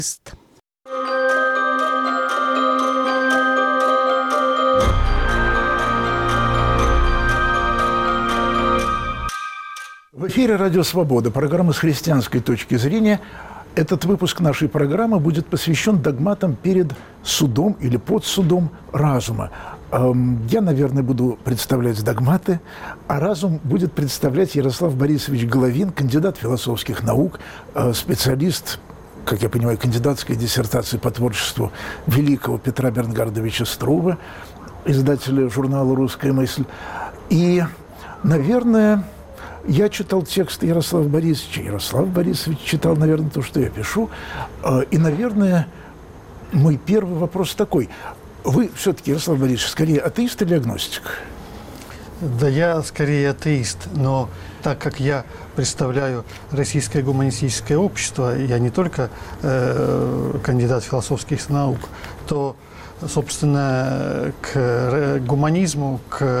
В эфире «Радио Свобода», программа «С христианской точки зрения». Этот выпуск нашей программы будет посвящен догматам перед судом или под судом разума. Я, наверное, буду представлять догматы, а разум будет представлять Ярослав Борисович Головин, кандидат философских наук, специалист, как я понимаю, кандидатской диссертации по творчеству великого Петра Бернгардовича Струве, издателя журнала «Русская мысль». И, наверное, я читал текст Ярослава Борисовича. Ярослав Борисович читал, наверное, то, что я пишу. И, наверное, мой первый вопрос такой. Вы все-таки, Ярослав Борисович, скорее атеист или агностик? Да я скорее атеист, но так как я представляю Российское гуманистическое общество, я не только кандидат философских наук, то, собственно, к гуманизму,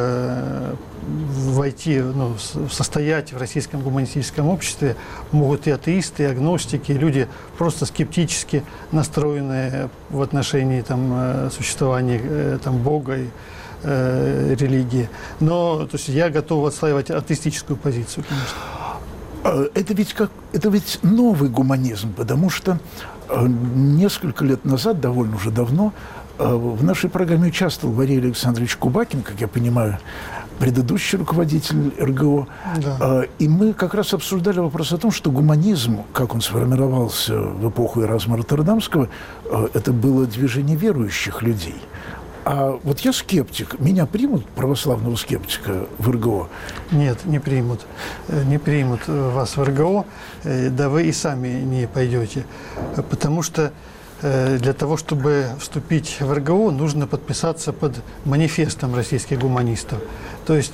войти, состоять в Российском гуманистическом обществе могут и атеисты, и агностики, и люди просто скептически настроенные в отношении существования Бога и религии. Но то есть, я готов отстаивать атеистическую позицию, конечно. Это ведь новый гуманизм, потому что несколько лет назад, довольно уже давно, в нашей программе участвовал Валерий Александрович Кубакин, как я понимаю, предыдущий руководитель РГО. Да. И мы как раз обсуждали вопрос о том, что гуманизм, как он сформировался в эпоху Эразма Роттердамского, это было движение верующих людей. А вот я скептик. Меня примут, православного скептика, в РГО? Нет, не примут. Не примут вас в РГО, да вы и сами не пойдете. Потому что для того, чтобы вступить в РГО, нужно подписаться под манифестом российских гуманистов. То есть,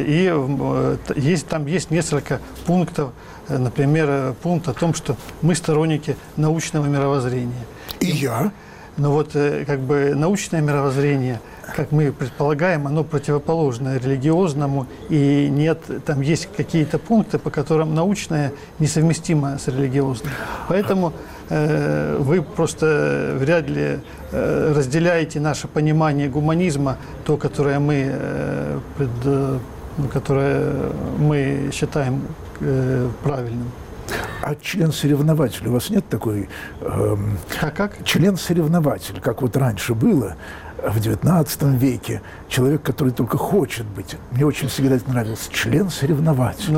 там есть несколько пунктов, например, пункт о том, что мы сторонники научного мировоззрения. И я? Но вот научное мировоззрение, как мы предполагаем, оно противоположно религиозному, и там есть какие-то пункты, по которым научное несовместимо с религиозным. Поэтому вы просто вряд ли разделяете наше понимание гуманизма, то, которое мы считаем правильным. А член-соревнователь, у вас нет такой... Как? Член-соревнователь, как вот раньше было, в XIX веке. Человек, который только хочет быть. Мне очень всегда это нравилось. Член-соревнователь.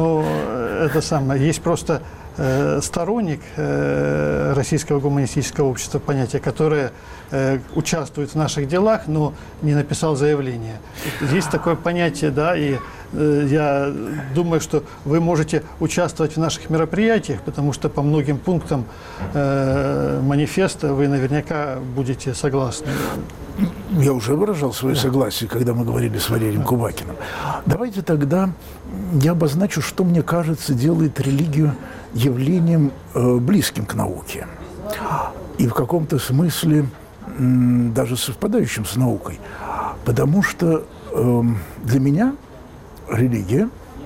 Есть просто сторонник Российского гуманистического общества, понятие, которое участвует в наших делах, но не написал заявление. Есть такое понятие, да, и я думаю, что вы можете участвовать в наших мероприятиях, потому что по многим пунктам манифеста вы наверняка будете согласны. Я уже выражал свое согласие, когда мы говорили с Валерием Кубакиным. Давайте тогда я обозначу, что, мне кажется, делает религию явлением близким к науке. И в каком-то смысле даже совпадающим с наукой. Потому что для меня религия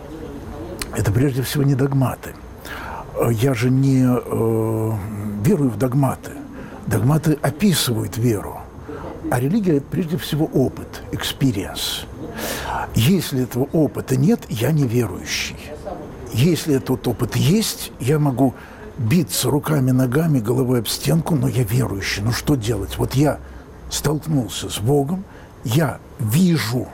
– это прежде всего не догматы. Я же не верую в догматы. Догматы описывают веру. А религия – это прежде всего опыт, experience. Если этого опыта нет, я не верующий. Если этот опыт есть, я могу биться руками, ногами, головой об стенку, но я верующий. Ну что делать? Вот я столкнулся с Богом, я вижу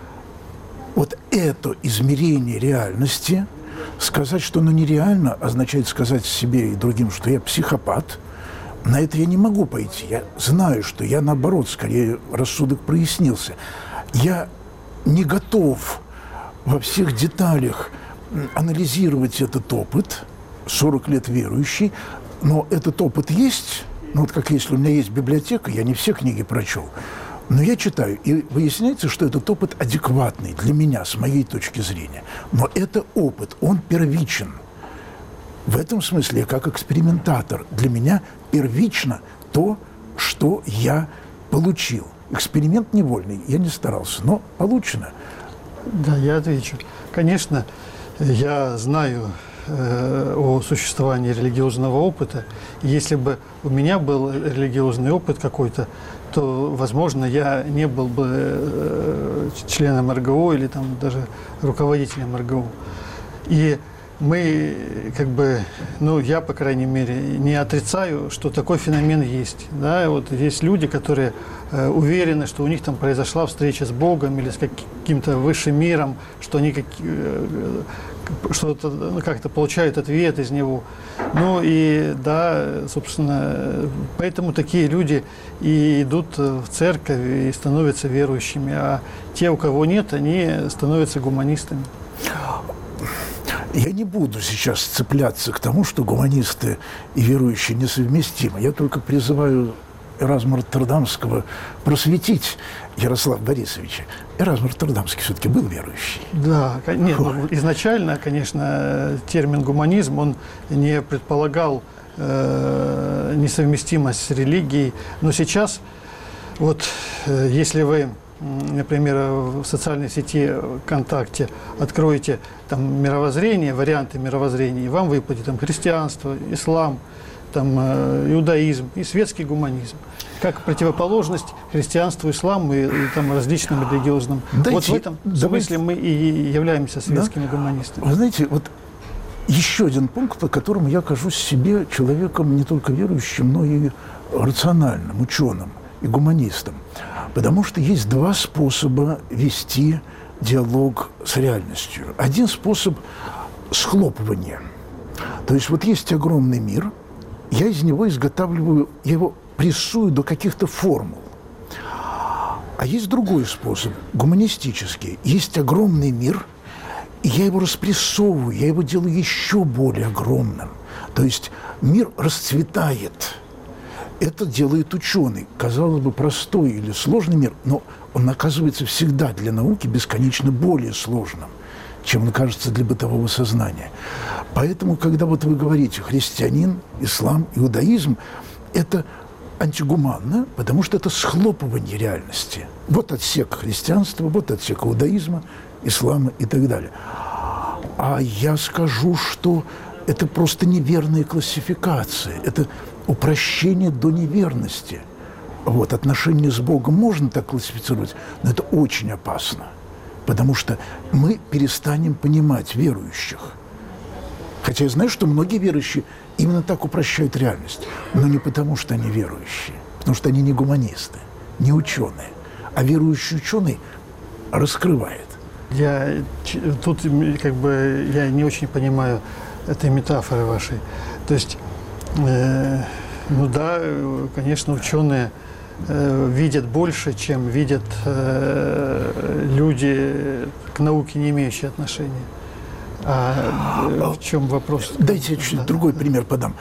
вот это измерение реальности. Сказать, что оно нереально, означает сказать себе и другим, что я психопат. На это я не могу пойти. Я знаю, что я, наоборот, скорее рассудок прояснился. Я не готов во всех деталях анализировать этот опыт, 40 лет верующий, но этот опыт есть. Ну, вот как если у меня есть библиотека, я не все книги прочел, но я читаю, и выясняется, что этот опыт адекватный для меня, с моей точки зрения. Но это опыт, он первичен. В этом смысле я как экспериментатор. Для меня первично то, что я получил. Эксперимент невольный, я не старался, но получено. Да, я отвечу. Конечно, я знаю о существовании религиозного опыта. И если бы у меня был религиозный опыт какой-то, то, возможно, я не был бы членом РГО или там даже руководителем РГО. И мы, как бы, ну, я, по крайней мере, не отрицаю, что такой феномен есть. Да? Вот есть люди, которые уверены, что у них там произошла встреча с Богом или с каким-то высшим миром, что они что-то, ну, как-то получают ответ из него. Ну и да, собственно, поэтому такие люди и идут в церковь и становятся верующими, а те, у кого нет, они становятся гуманистами. Я не буду сейчас цепляться к тому, что гуманисты и верующие несовместимы. Я только призываю Эразма Роттердамского просветить Ярослава Борисовича. Эразм Роттердамский все-таки был верующий. Да, нет, ну, изначально, конечно, термин гуманизм, он не предполагал несовместимость с религией, но сейчас, вот, если вы, например, в социальной сети ВКонтакте откроете там мировоззрение, варианты мировоззрения, и вам выпадет там христианство, ислам, там иудаизм и светский гуманизм, как противоположность христианству, исламу и там различным религиозным. Вот в этом смысле мы и являемся светскими гуманистами. Вы знаете, вот еще один пункт, по которому я кажусь себе человеком не только верующим, но и рациональным, ученым и гуманистом. Потому что есть два способа вести диалог с реальностью. Один способ – схлопывание. То есть вот есть огромный мир, я из него изготавливаю, я его прессую до каких-то формул. А есть другой способ, гуманистический. Есть огромный мир, и я его распрессовываю, я его делаю еще более огромным. То есть мир расцветает. Это делает ученый. Казалось бы, простой или сложный мир, но он оказывается всегда для науки бесконечно более сложным, чем он кажется для бытового сознания. Поэтому, когда вот вы говорите христианин, ислам, иудаизм, это антигуманно, потому что это схлопывание реальности. Вот отсек христианства, вот отсек иудаизма, ислама и так далее. А я скажу, что это просто неверная классификация, это упрощение до неверности. Вот, отношения с Богом можно так классифицировать, но это очень опасно, потому что мы перестанем понимать верующих. Хотя я знаю, что многие верующие именно так упрощают реальность, но не потому, что они верующие, потому что они не гуманисты, не ученые, а верующий ученый раскрывает. Я тут как бы я не очень понимаю этой метафоры вашей. То есть, ну да, конечно, ученые видят больше, чем видят люди к науке, не имеющие отношения. А в чем вопрос? Дайте я чуть другой пример подам.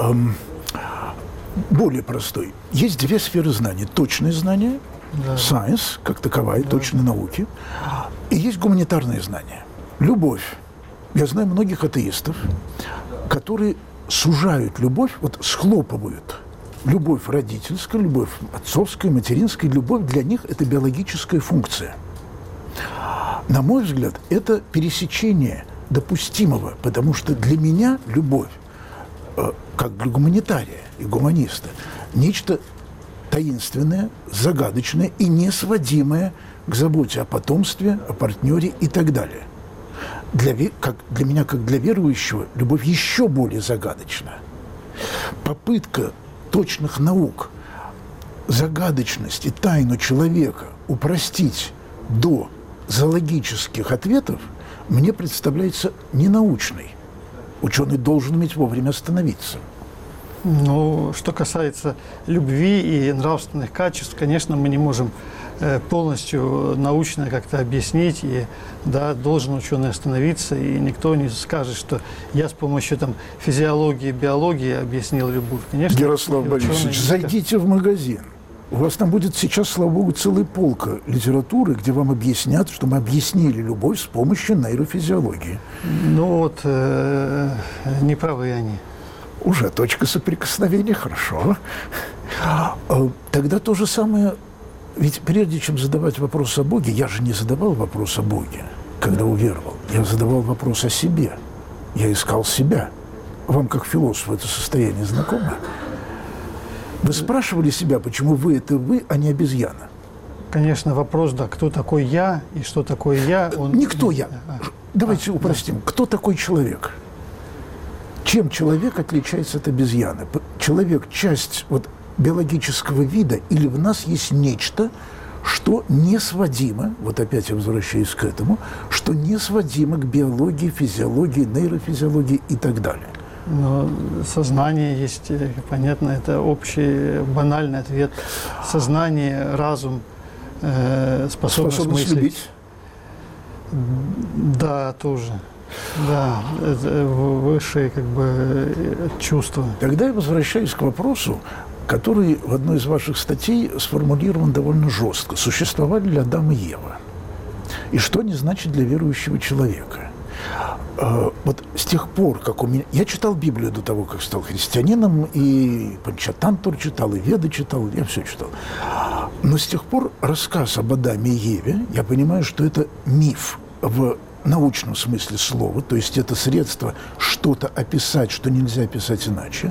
Более простой. Есть две сферы знаний. Точные знания, science, как таковая, точные науки, и есть гуманитарные знания. Любовь. Я знаю многих атеистов, которые сужают любовь, вот схлопывают. Любовь родительская, любовь отцовская, материнская, любовь для них – это биологическая функция. На мой взгляд, это пересечение допустимого, потому что для меня любовь, как для гуманитария и гуманиста, нечто таинственное, загадочное и несводимое к заботе о потомстве, о партнере и так далее. Для меня, как для верующего, любовь еще более загадочна. Попытка точных наук загадочность и тайну человека упростить до зоологических ответов мне представляется ненаучной. Ученый должен уметь вовремя остановиться. Ну, что касается любви и нравственных качеств, конечно, мы не можем полностью научно как-то объяснить, и да, должен ученый остановиться, и никто не скажет, что я с помощью там физиологии, биологии объяснил любовь. Конечно, Ярослав Борисович, зайдите в магазин. У вас там будет сейчас, слава богу, целая полка литературы, где вам объяснят, что мы объяснили любовь с помощью нейрофизиологии. Ну вот, не правы они. Уже точка соприкосновения, хорошо. Тогда то же самое, ведь прежде чем задавать вопрос о Боге, я же не задавал вопрос о Боге, когда уверовал. Я задавал вопрос о себе. я искал себя. Вам, как философу, это состояние знакомо? Вы спрашивали себя, почему вы – это вы, а не обезьяна? Конечно, вопрос, да, кто такой я и что такое я. Никто я. Давайте упростим. Кто такой человек? Чем человек отличается от обезьяны? Человек – часть биологического вида, или в нас есть нечто, что не сводимо, вот опять я возвращаюсь к этому, что не сводимо к биологии, физиологии, нейрофизиологии и так далее. Но сознание есть, понятно, это общий банальный ответ. Сознание, разум, способность мыслить. Любить? Да, тоже. Да, это высшие чувства. Тогда я возвращаюсь к вопросу, который в одной из ваших статей сформулирован довольно жестко. Существовали ли Адам и Ева? И что они значат для верующего человека? Вот с тех пор, как у меня... Я читал Библию до того, как стал христианином, и Панчатантур читал, и Веды читал, я все читал. Но с тех пор рассказ об Адаме и Еве, я понимаю, что это миф в научном смысле слова, то есть это средство что-то описать, что нельзя описать иначе.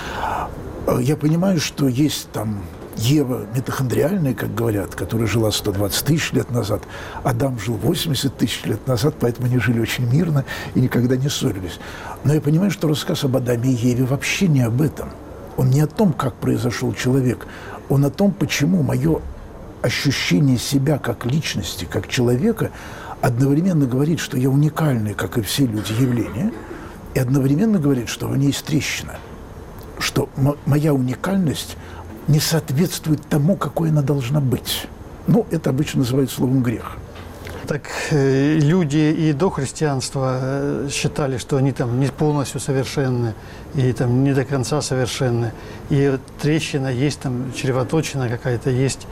Я понимаю, что есть там Ева митохондриальная, как говорят, которая жила 120 тысяч лет назад, Адам жил 80 тысяч лет назад, поэтому они жили очень мирно и никогда не ссорились. Но я понимаю, что рассказ об Адаме и Еве вообще не об этом. Он не о том, как произошел человек, он о том, почему мое ощущение себя как личности, как человека, одновременно говорит, что я уникальный, как и все люди, явление, и одновременно говорит, что в ней есть трещина, что моя уникальность не соответствует тому, какой она должна быть. Ну, это обычно называют словом «грех». Так люди и до христианства считали, что они там не полностью совершенны и там не до конца совершенны. И вот трещина есть, там чревоточина какая-то есть.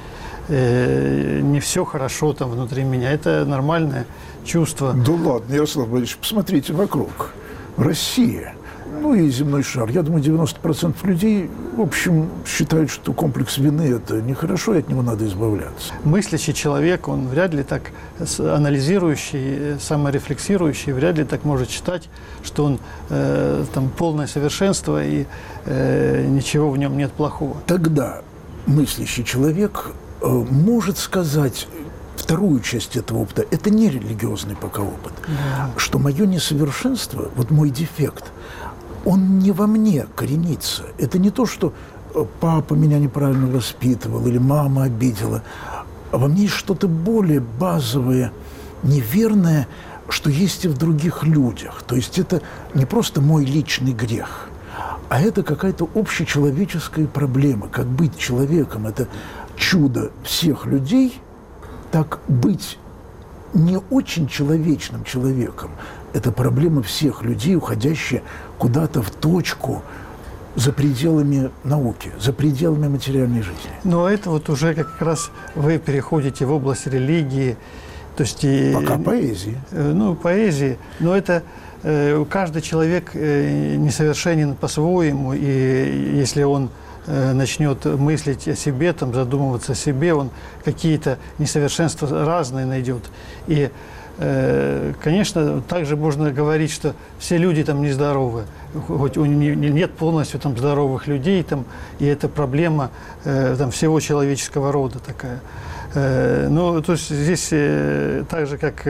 Не все хорошо там внутри меня. Это нормальное чувство. Да ладно, Ярослав Борисович, посмотрите вокруг. Россия, ну и земной шар. Я думаю, 90% людей, в общем, считают, что комплекс вины – это нехорошо, и от него надо избавляться. Мыслящий человек, он вряд ли так, анализирующий, саморефлексирующий, вряд ли так может считать, что он там полное совершенство и ничего в нем нет плохого. Тогда мыслящий человек может сказать вторую часть этого опыта, это не религиозный пока опыт, что мое несовершенство, вот мой дефект, он не во мне коренится. Это не то, что папа меня неправильно воспитывал или мама обидела, а во мне есть что-то более базовое, неверное, что есть и в других людях. То есть это не просто мой личный грех, а это какая-то общечеловеческая проблема. Как быть человеком – это чудо всех людей, так быть не очень человечным человеком – это проблема всех людей, уходящая куда-то в точку за пределами науки, за пределами материальной жизни. Но это вот уже как раз вы переходите в область религии. То есть пока поэзии. Ну, поэзии. Но это каждый человек несовершенен по-своему, и если он начнет мыслить о себе, там, задумываться о себе, он какие-то несовершенства разные найдет. И, конечно, также можно говорить, что все люди там нездоровы, хоть нет полностью там здоровых людей, там, и это проблема там, всего человеческого рода такая. Ну, то есть здесь так же, как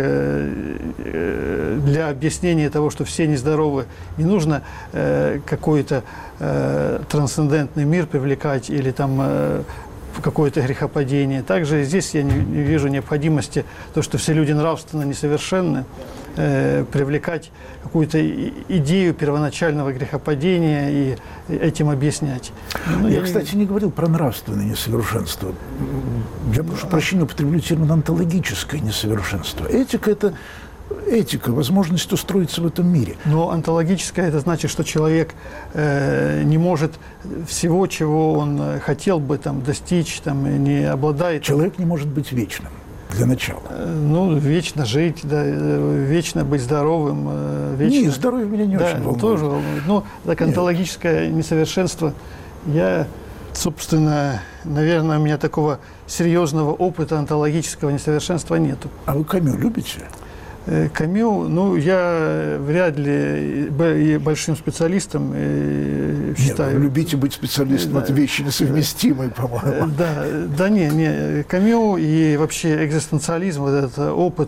для объяснения того, что все нездоровы, не нужно какой-то трансцендентный мир привлекать или там какое-то грехопадение. Также здесь я не вижу необходимости, то, что все люди нравственно несовершенны, привлекать какую-то идею первоначального грехопадения и этим объяснять. Ну, я, кстати, не говорил про нравственное несовершенство. Я, прошу прощения, употреблю термин онтологическое несовершенство. Этика – это этика, возможность устроиться в этом мире. Но онтологическое – это значит, что человек не может всего, чего он хотел бы там, достичь, там, не обладает. Человек не может быть вечным. Для начала. Ну, вечно жить, да, вечно быть здоровым. Вечно... Не, здоровье меня не очень волнует. Тоже волнует. Ну, так онтологическое несовершенство, я, собственно, наверное, у меня такого серьезного опыта онтологического несовершенства нету. А вы Камю любите? Камю, ну, я вряд ли большим специалистом считаю. Нет, любите быть специалистом, да. Это вещи несовместимые, по-моему. Да, не. Камю и вообще экзистенциализм, вот этот опыт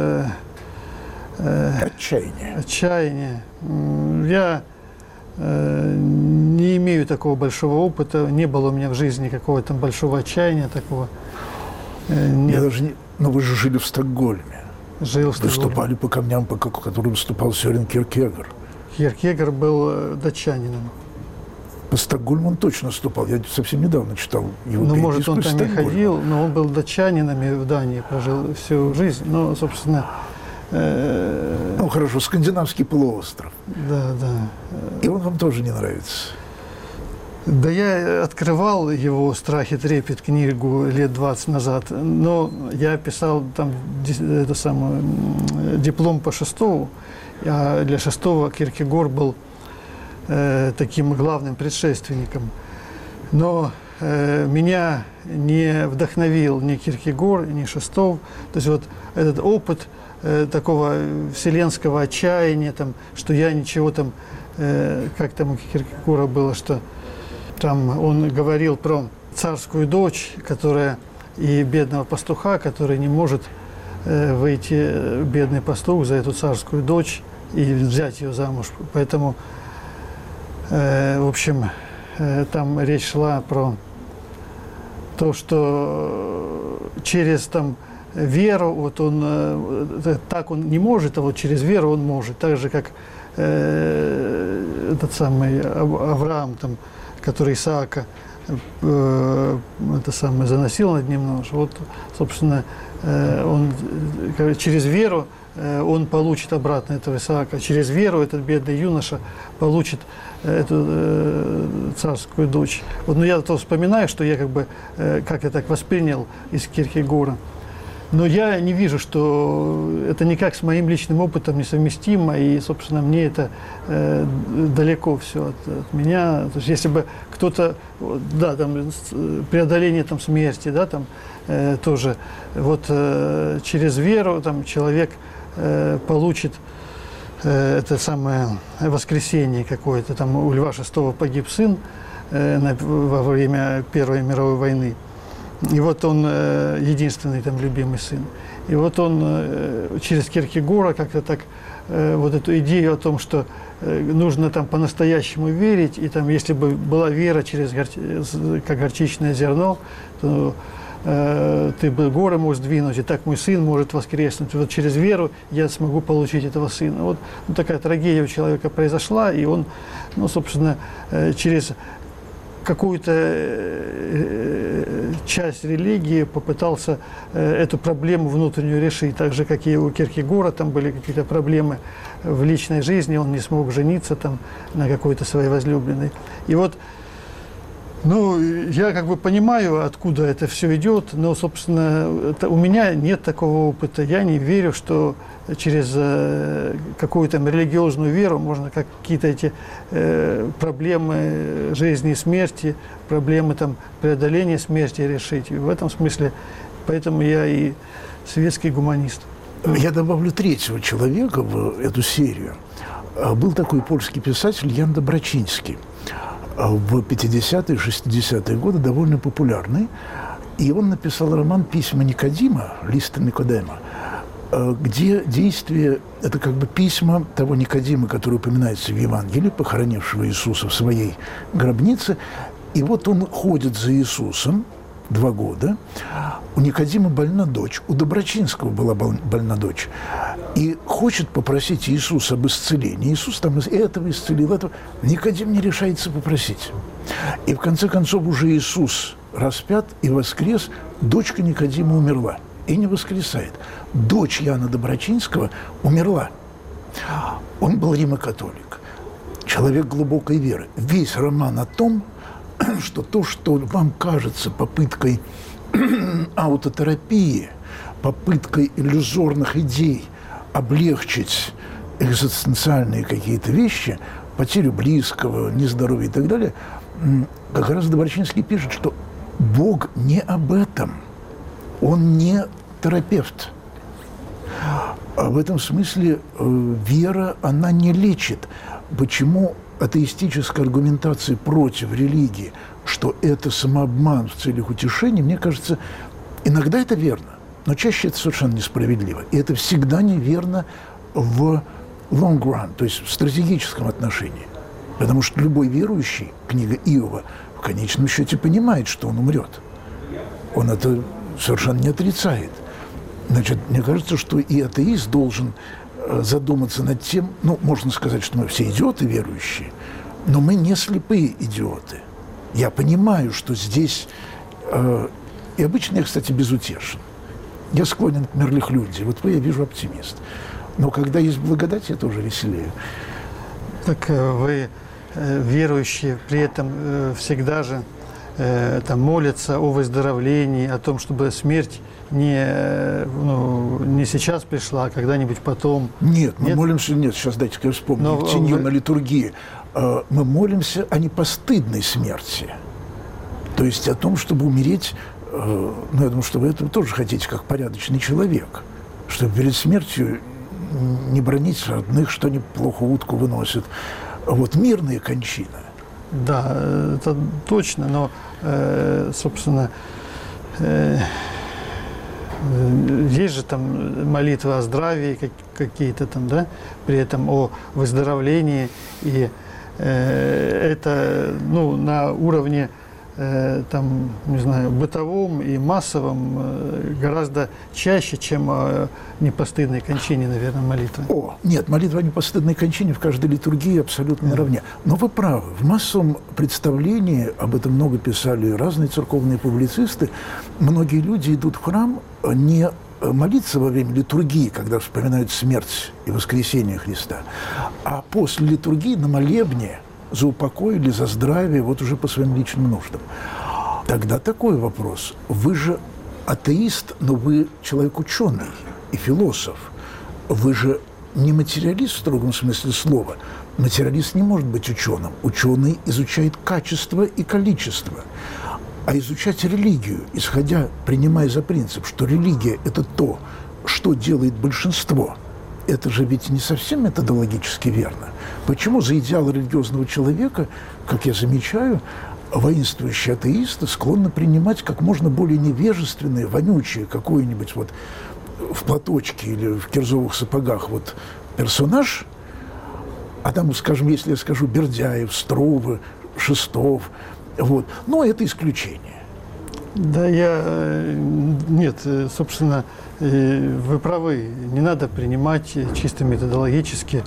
отчаяния. Я не имею такого большого опыта, не было у меня в жизни какого-то большого отчаяния такого. Нет. Я даже не... Но вы же жили в Стокгольме. Жил в Стокгольме. Выступали по камням, по которым выступал Сёрен Кierkegaard. Кierkegaard был датчанином. По Стокгольму он точно выступал. Я совсем недавно читал его. Ну, может, он там не ходил, но он был датчанином и в Дании прожил всю жизнь. Но, собственно... Ну, хорошо, скандинавский полуостров. Да. И он вам тоже не нравится? Да, я открывал его «Страх и трепет» книгу лет 20 назад, но я писал там диплом по Шестову, а для Шестова Кierkegaard был таким главным предшественником. Но меня не вдохновил ни Кierkegaard, ни Шестов. То есть вот этот опыт такого вселенского отчаяния, там, что я ничего там, как там у Кierkegaard было, что там он говорил про царскую дочь, которая и бедного пастуха, который не может выйти, бедный пастух, за эту царскую дочь и взять ее замуж. Поэтому, в общем, там речь шла про то, что через там веру, вот он так он не может, а вот через веру он может. Так же, как этот самый Авраам, там, который Исаака заносил над ним нож. Вот, собственно, он через веру он получит обратно этого Исаака. Через веру этот бедный юноша получит эту царскую дочь. Вот, но я то вспоминаю, что я как я так воспринял из Кierkegaard. Но я не вижу, что это никак с моим личным опытом несовместимо, и, собственно, мне это далеко все от меня. То есть, если бы кто-то, да, там, преодоление там, смерти, да, там, тоже, вот через веру там, человек получит это самое воскресение какое-то. Там у Льва VI погиб сын во время Первой мировой войны. И вот он единственный там любимый сын. И вот он через Кierkegaard как-то так вот эту идею о том, что нужно там по-настоящему верить, и там если бы была вера через как горчичное зерно, то ты бы горы можешь сдвинуть, и так мой сын может воскреснуть. Вот через веру я смогу получить этого сына. Вот такая трагедия у человека произошла, и он, ну, собственно, через какую-то часть религии попытался эту проблему внутреннюю решить. Так же, как и у Кierkegaard, там были какие-то проблемы в личной жизни, он не смог жениться там на какой-то своей возлюбленной. И вот, ну, я как бы понимаю, откуда это все идет, но, собственно, у меня нет такого опыта. Я не верю, что через какую-то религиозную веру можно какие-то эти проблемы жизни и смерти, проблемы там, преодоления смерти решить. И в этом смысле, поэтому я и светский гуманист. Я добавлю третьего человека в эту серию. Был такой польский писатель Ян Добрачинский. В 50-е, 60-е годы довольно популярный. И он написал роман «Письма Никодима», «Листы Никодема», где действие – это как бы письма того Никодима, который упоминается в Евангелии, похоронившего Иисуса в своей гробнице. И вот он ходит за Иисусом 2 года. У Никодима больна дочь, у Добрачинского была больна дочь. И хочет попросить Иисуса об исцелении. Иисус там этого исцелил, этого. Никодим не решается попросить. И в конце концов уже Иисус распят и воскрес, дочка Никодима умерла. И не воскресает. Дочь Яна Добрачинского умерла. Он был римокатолик, человек глубокой веры. Весь роман о том, что то, что вам кажется попыткой аутотерапии, попыткой иллюзорных идей облегчить экзистенциальные какие-то вещи, потерю близкого, нездоровье и так далее, как раз Добрачинский пишет, что Бог не об этом. Он не терапевт. А в этом смысле вера, она не лечит. Почему атеистическая аргументация против религии, что это самообман в целях утешения, мне кажется, иногда это верно, но чаще это совершенно несправедливо. И это всегда неверно в long run, то есть в стратегическом отношении. Потому что любой верующий, книга Иова, в конечном счете понимает, что он умрет. Он это совершенно не отрицает. Значит, мне кажется, что и атеист должен задуматься над тем, ну, можно сказать, что мы все идиоты верующие, но мы не слепые идиоты. Я понимаю, что здесь... и обычно я, кстати, безутешен. Я склонен к мирлихлюдии. Вот вы, я вижу, оптимист. Но когда есть благодать, я тоже веселею. Так вы, верующие, при этом всегда же там молятся о выздоровлении, о том, чтобы смерть не сейчас пришла, а когда-нибудь потом. Нет, мы молимся, нет, сейчас дайте-ка я вспомню, тенью на литургии. Мы молимся о непостыдной смерти. То есть о том, чтобы умереть, ну, я думаю, что вы этого тоже хотите, как порядочный человек, чтобы перед смертью не бронить родных, что они плохо утку выносят. Вот мирная кончина. Да, это точно, но, собственно, есть же там молитвы о здравии какие-то там, да, при этом о выздоровлении, и это, ну, на уровне там, не знаю, бытовом и массовом гораздо чаще, чем о непостыдной кончине, наверное, молитвы. Нет, молитва о непостыдной кончине в каждой литургии абсолютно наравне. Но вы правы, в массовом представлении, об этом много писали разные церковные публицисты, многие люди идут в храм не молиться во время литургии, когда вспоминают смерть и воскресение Христа, а после литургии на молебне за упокой или за здравие, вот уже по своим личным нуждам. Тогда такой вопрос. Вы же атеист, но вы человек ученый и философ. Вы же не материалист в строгом смысле слова. Материалист не может быть ученым. Ученый изучает качество и количество. А изучать религию, принимая за принцип, что религия – это то, что делает большинство, это же ведь не совсем методологически верно. Почему за идеал религиозного человека, как я замечаю, воинствующие атеисты склонны принимать как можно более невежественное, вонючее какое-нибудь вот в платочке или в кирзовых сапогах вот персонаж, а там, скажем, если я скажу Бердяев, Струве, Шестов, вот, но это исключение. Да, нет, собственно, вы правы, не надо принимать чисто методологически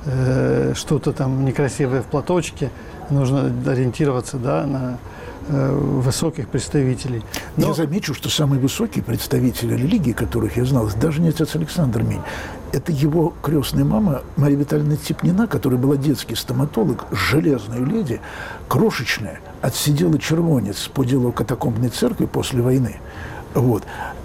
что-то там некрасивое в платочке, нужно ориентироваться, да, на высоких представителей. Но... Я замечу, что самые высокие представители религии, которых я знал, даже не отец Александр Мень, это его крестная мама Мария Витальевна Типнина, которая была детский стоматолог, железная леди, крошечная, отсидела червонец по делу катакомбной церкви после войны. Вот.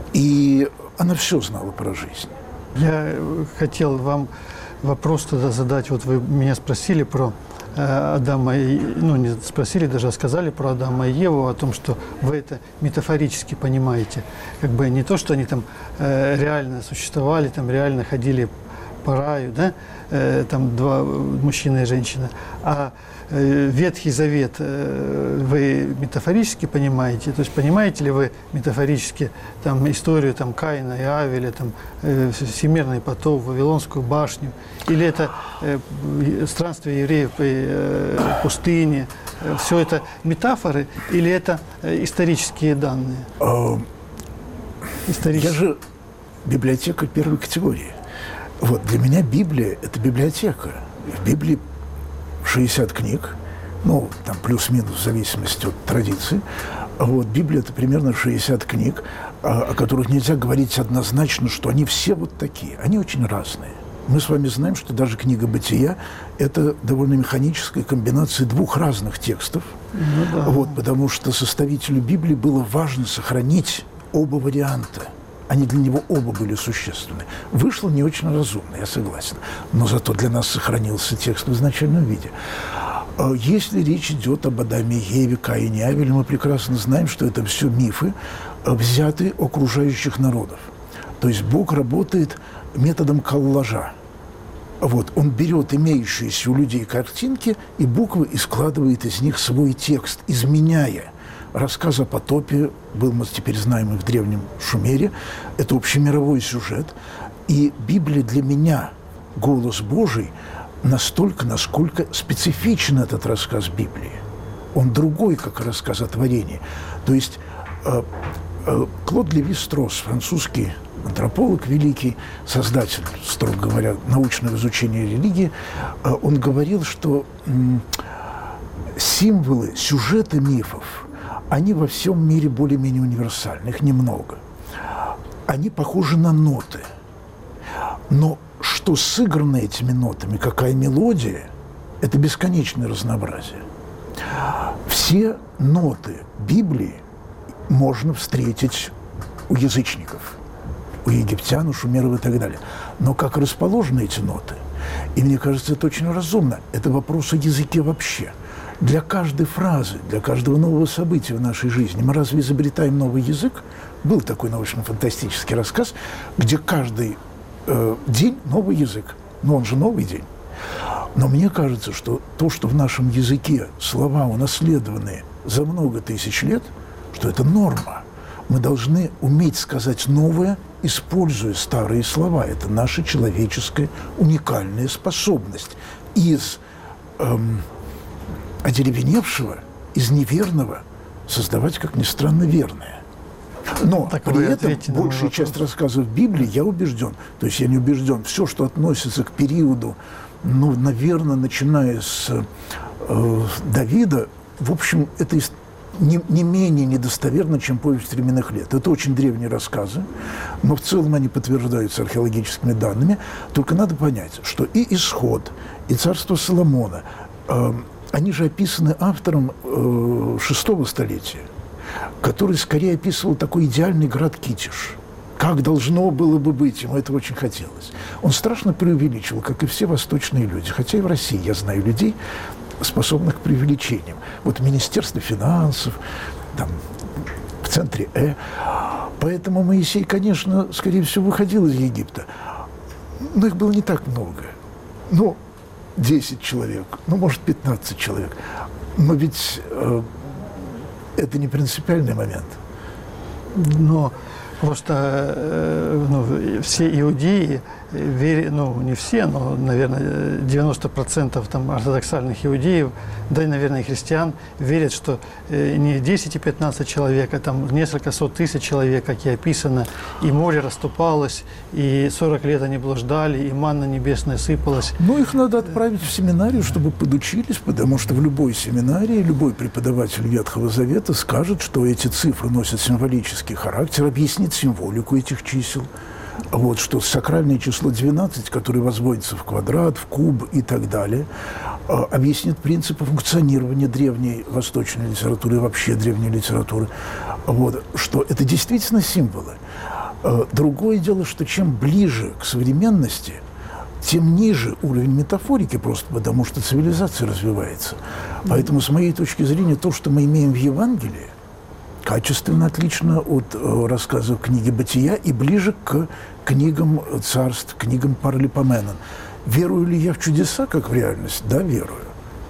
И она все знала про жизнь. Я хотел вам вопрос тогда задать. Вот вы меня спросили про Адама, ну не спросили даже, а сказали про Адама и Еву, о том, что вы это метафорически понимаете. Как бы не то, что они там реально существовали, там реально ходили по раю, да, там два мужчина и женщина, а Ветхий Завет вы метафорически понимаете? То есть понимаете ли вы метафорически там историю там Каина и Авеля, там всемирный потоп, Вавилонскую башню? Или это странствие евреев по пустыне? Все это метафоры или это исторические данные? Я же библиотека первой категории. Вот для меня Библия – это библиотека. В Библии 60 книг, ну, там плюс-минус в зависимости от традиции. Вот, Библия – это примерно 60 книг, о которых нельзя говорить однозначно, что они все вот такие. Они очень разные. Мы с вами знаем, что даже книга «Бытия» – это довольно механическая комбинация двух разных текстов. Ну, да. Вот, потому что составителю Библии было важно сохранить оба варианта. Они для него оба были существенны. Вышло не очень разумно, я согласен. Но зато для нас сохранился текст в изначальном виде. Если речь идет об Адаме и Еве, Каине и Авеле, мы прекрасно знаем, что это все мифы, взятые у окружающих народов. То есть Бог работает методом коллажа. Вот, он берет имеющиеся у людей картинки и буквы и складывает из них свой текст, изменяя. Рассказ о потопе был, мы теперь знаем, и в Древнем Шумере. Это общемировой сюжет. И Библия для меня, голос Божий, настолько, насколько специфичен этот рассказ Библии. Он другой, как рассказ о творении. То есть Клод Леви-Стросс, французский антрополог великий, создатель, строго говоря, научного изучения религии, он говорил, что символы, сюжеты мифов, они во всем мире более-менее универсальны, их немного. Они похожи на ноты. Но что сыграно этими нотами, какая мелодия, это бесконечное разнообразие. Все ноты Библии можно встретить у язычников, у египтян, у шумеров и так далее. Но как расположены эти ноты? И мне кажется, это очень разумно. Это вопрос о языке вообще. Для каждой фразы, для каждого нового события в нашей жизни мы разве изобретаем новый язык? Был такой научно-фантастический рассказ, где каждый день новый язык. Но он же новый день. Но мне кажется, что то, что в нашем языке слова унаследованные за много тысяч лет, что это норма. Мы должны уметь сказать новое, используя старые слова. Это наша человеческая уникальная способность. Из одеревеневшего, из неверного создавать, как ни странно, верное. Но так при этом большая часть рассказов Библии, я убежден, то есть я не убежден, все, что относится к периоду, ну, наверное, начиная с Давида, в общем, это не менее недостоверно, чем «Повесть временных лет». Это очень древние рассказы, но в целом они подтверждаются археологическими данными. Только надо понять, что и «Исход», и «Царство Соломона», они же описаны автором VI столетия, который скорее описывал такой идеальный град Китиш. Как должно было бы быть, ему этого очень хотелось. Он страшно преувеличивал, как и все восточные люди. Хотя и в России я знаю людей, способных к преувеличениям. Вот Министерство финансов, там, в центре Поэтому Моисей, конечно, скорее всего, выходил из Египта. Но их было не так много. Ну, 10 человек, ну, может, 15 человек. Но ведь это не принципиальный момент. Но просто все иудеи, не все, но, наверное, 90% там ортодоксальных иудеев, да и, наверное, и христиан, верят, что не 10 и 15 человек, а там несколько сот тысяч человек, как и описано, и море расступалось, и 40 лет они блуждали, и манна небесная сыпалась. Ну, их надо отправить в семинарию, чтобы подучились, потому что в любой семинарии любой преподаватель Ветхого Завета скажет, что эти цифры носят символический характер, объяснит символику этих чисел. Вот, что сакральное число 12, которое возводится в квадрат, в куб и так далее, объяснит принципы функционирования древней восточной литературы и вообще древней литературы. Вот, что это действительно символы. Другое дело, что чем ближе к современности, тем ниже уровень метафорики, просто потому что цивилизация развивается. Поэтому, с моей точки зрения, то, что мы имеем в Евангелии, качественно отлично от рассказов книги «Бытия» и ближе к книгам царств, книгам Паралипоменон. Верую ли я в чудеса, как в реальность? Да, верую.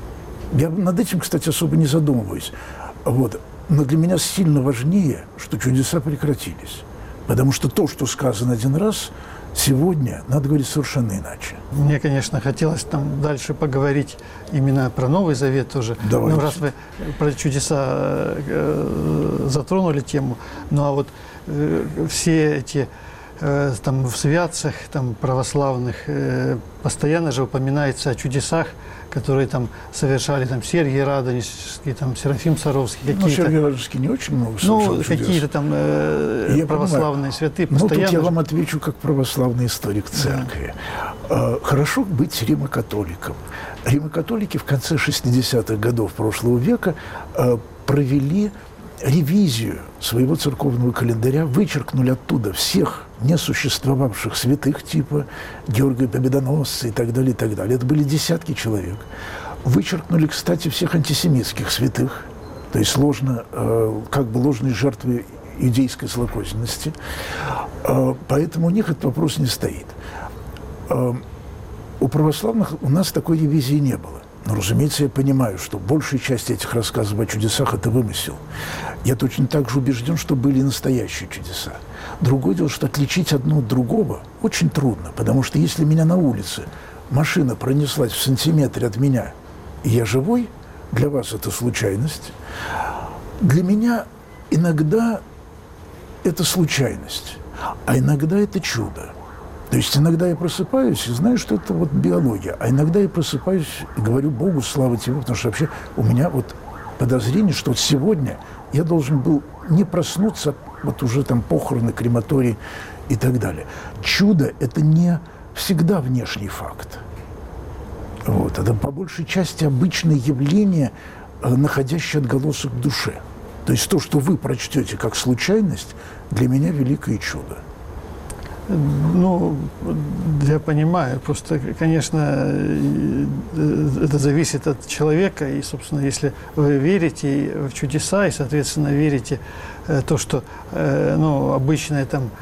Я над этим, кстати, особо не задумываюсь. Вот. Но для меня сильно важнее, что чудеса прекратились. Потому что то, что сказано один раз, сегодня надо говорить совершенно иначе. Мне, конечно, хотелось там дальше поговорить именно про Новый Завет тоже. Давайте. Ну, раз вы про чудеса затронули тему, ну а вот все эти там в святцах там православных постоянно же упоминается о чудесах, которые там совершали там Сергий Радонежский, там Серафим Саровский, какие-то. Ну, Сергий Радонежский не очень много совершал чудес. Какие-то там православные святые постоянно. Ну, тут я вам отвечу как православный историк церкви. Да. Хорошо быть римокатоликом. Римокатолики в конце 60-х годов прошлого века провели ревизию своего церковного календаря, вычеркнули оттуда всех несуществовавших святых типа Георгия Победоносца и так далее, и так далее. Это были десятки человек. Вычеркнули, кстати, всех антисемитских святых, то есть ложные жертвы иудейской злокозненности. Поэтому у них этот вопрос не стоит. У православных у нас такой ревизии не было. Но, разумеется, я понимаю, что большая часть этих рассказов о чудесах – это вымысел. Я точно так же убежден, что были настоящие чудеса. Другое дело, что отличить одно от другого очень трудно, потому что если меня на улице машина пронеслась в сантиметре от меня, и я живой, для вас это случайность. Для меня иногда это случайность, а иногда это чудо. То есть иногда я просыпаюсь и знаю, что это вот биология, а иногда я просыпаюсь и говорю Богу, слава тебе, потому что вообще у меня вот подозрение, что вот сегодня я должен был не проснуться, вот уже там похороны, крематорий и так далее. Чудо – это не всегда внешний факт. Вот. Это по большей части обычное явление, находящее отголосок в душе. То есть то, что вы прочтете как случайность, для меня великое чудо. Ну, я понимаю, просто, конечно, это зависит от человека, и, собственно, если вы верите в чудеса, и, соответственно, верите то, что, ну, обычное там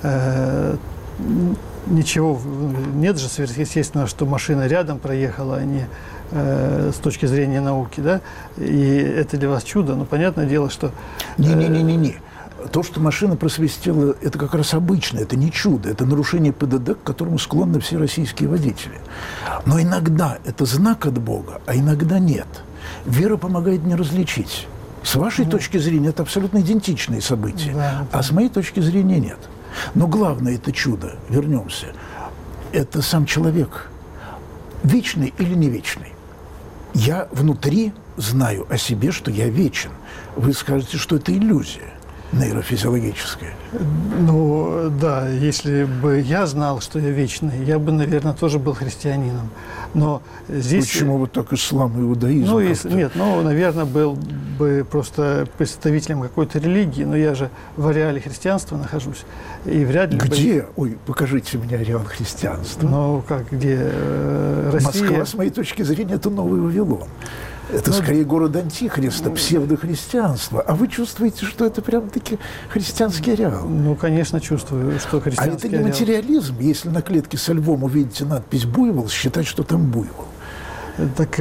ничего, нет же сверхъестественного, что машина рядом проехала, а не с точки зрения науки, да, и это для вас чудо, но понятное дело, что… Не-не-не-не-не. То, что машина просвистела, это как раз обычно, это не чудо, это нарушение ПДД, к которому склонны все российские водители. Но иногда это знак от Бога, а иногда нет. Вера помогает мне различить. С вашей точки зрения это абсолютно идентичные события, а с моей точки зрения нет. Но главное это чудо, вернемся, это сам человек. Вечный или не вечный? Я внутри знаю о себе, что я вечен. Вы скажете, что это иллюзия нейрофизиологическая. Ну, да, если бы я знал, что я вечный, я бы, наверное, тоже был христианином. Но здесь… Почему вот так ислам и иудаизм? Ну, нет, ну, наверное, был бы просто представителем какой-то религии, но я же в ареале христианства нахожусь, и вряд ли… Где? Бы… Ой, покажите мне ареал христианства. Ну, как, где? Россия… Москва, с моей точки зрения, это Новый Вавилон. Это скорее город антихриста, псевдохристианство. А вы чувствуете, что это прям-таки христианский ареал? Ну, конечно, чувствую, что христианский ареал. А это не материализм. Если на клетке со львом увидите надпись «Буйвол», считать, что там буйвол. Так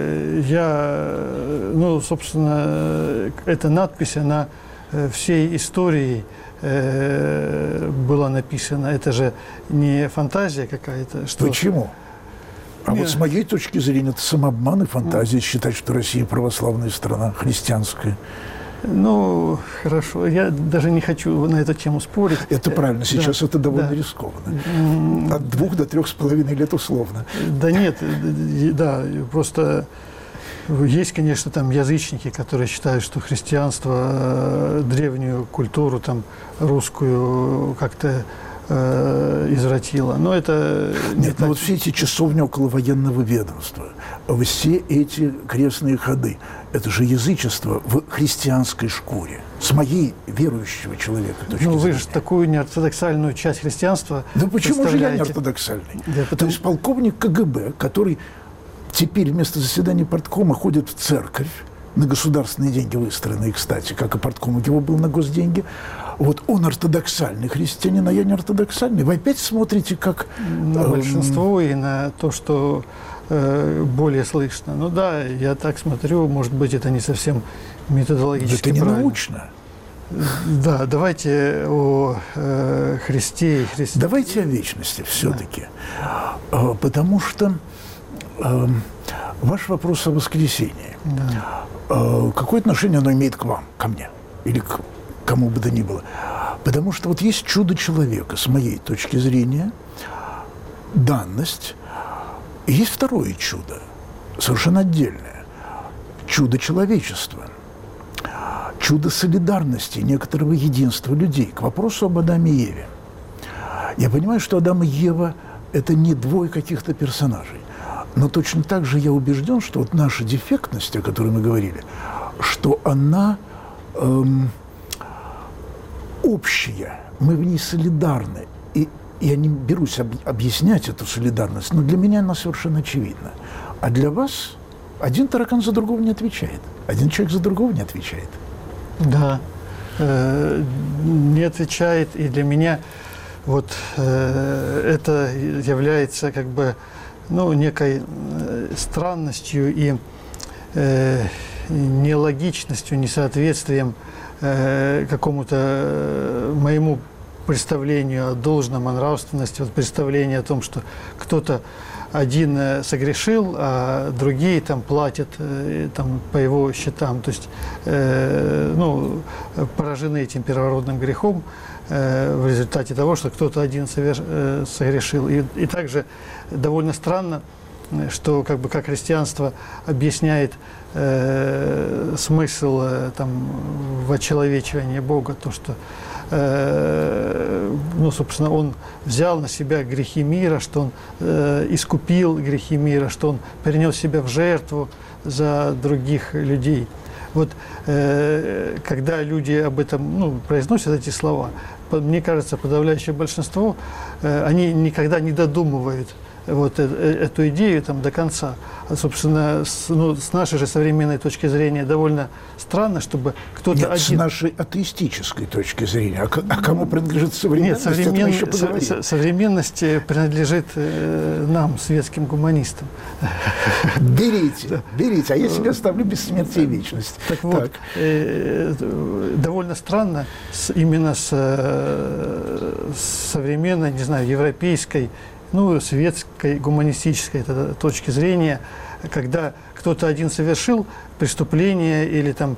ну, собственно, эта надпись, она всей историей была написана. Это же не фантазия какая-то. Что… Почему? А вот с моей точки зрения, это самообман и фантазия считать, что Россия православная страна, христианская. Ну, хорошо. Я даже не хочу на эту тему спорить. Это правильно. Сейчас это довольно рискованно. От 2 до 3,5 лет условно. Да нет, да, просто есть, конечно, там язычники, которые считают, что христианство древнюю культуру, там, русскую как-то извратила. Но это… Нет, ну вот все эти часовни около военного ведомства, все эти крестные ходы, это же язычество в христианской шкуре. С моей верующего человека точки зрения. Ну, вы же такую неортодоксальную часть христианства… Да почему же я неортодоксальный? Да, То есть полковник КГБ, который теперь вместо заседания парткома ходит в церковь, на государственные деньги выстроенные, кстати, как и партком у него был на госденьги. Вот он ортодоксальный христианин, а я не ортодоксальный. Вы опять смотрите как… На большинство и на то, что более слышно. Ну да, я так смотрю, может быть, это не совсем методологически правильно. Это не правильно. научно. Да, давайте о Христе и Христе. Давайте о вечности все-таки. Да. Потому что ваш вопрос о воскресении. Да. Какое отношение оно имеет к вам, ко мне или к кому бы то ни было? Потому что вот есть чудо человека, с моей точки зрения, данность. И есть второе чудо, совершенно отдельное. Чудо человечества. Чудо солидарности, некоторого единства людей. К вопросу об Адаме и Еве. Я понимаю, что Адам и Ева – это не двое каких-то персонажей. Но точно так же я убежден, что вот наша дефектность, о которой мы говорили, что она общая, мы в ней солидарны. И я не берусь объяснять эту солидарность, но для меня она совершенно очевидна. А для вас один таракан за другого не отвечает, один человек за другого не отвечает. Да. не отвечает, и для меня вот это является как бы, ну, некой странностью и нелогичностью, несоответствием какому-то моему представлению о должном, о нравственности, вот представление о том, что кто-то один согрешил, а другие там платят там, по его счетам, то есть ну, поражены этим первородным грехом в результате того, что кто-то один согрешил. И также довольно странно, что как христианство объясняет смысл там, вочеловечивания Бога, то, что ну, собственно, Он взял на себя грехи мира, что Он искупил грехи мира, что Он перенес себя в жертву за других людей. Вот когда люди об этом, ну, произносят эти слова, мне кажется, подавляющее большинство, они никогда не додумывают вот эту идею там до конца. А, собственно, с нашей же современной точки зрения довольно странно, чтобы кто-то один... С нашей атеистической точки зрения. А кому принадлежит современность? Нет, современность принадлежит нам, светским гуманистам. Берите, а я себе оставлю бессмертие и вечность. Так вот, довольно странно именно с современной, не знаю, европейской, ну, светской, гуманистической точки зрения, когда кто-то один совершил преступление или там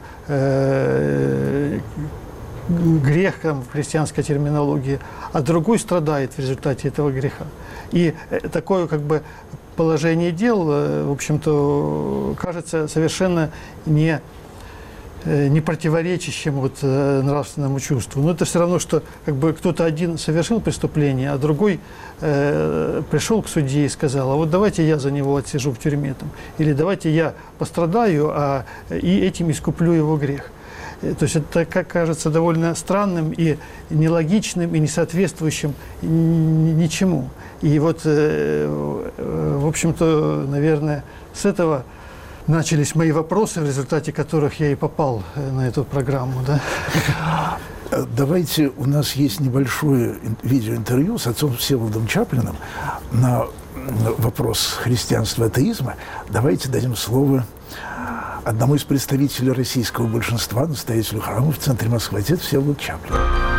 грех там, в христианской терминологии, а другой страдает в результате этого греха. И такое как бы положение дел, в общем-то, кажется совершенно не противоречащим вот нравственному чувству. Но это все равно, что как бы кто-то один совершил преступление, а другой пришел к судье и сказал: а вот давайте я за него отсижу в тюрьме, там, или давайте я пострадаю, и этим искуплю его грех. То есть это, как кажется, довольно странным и нелогичным, и несоответствующим ничему. И вот, в общем-то, наверное, с этого начались мои вопросы, в результате которых я и попал на эту программу. Да? Давайте, у нас есть небольшое видеоинтервью с отцом Всеволодом Чаплиным на вопрос христианства и атеизма. Давайте дадим слово одному из представителей российского большинства, настоятелю храма в центре Москвы, отец Всеволод Чаплин.